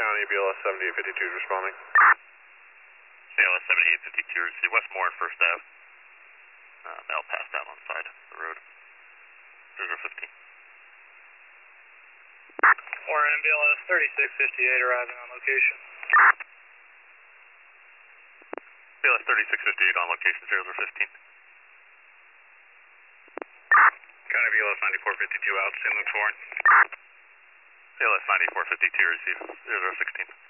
County, BLS 7852 is responding. BLS 7852, receive Westmore, First Ave. They'll pass down on the side of the road. 0015. Warren, BLS 3658 arriving on location. BLS 3658 on location, 0015. County BLS 9452 out, St. Luke's Warren. BLS 9452, receive 0016.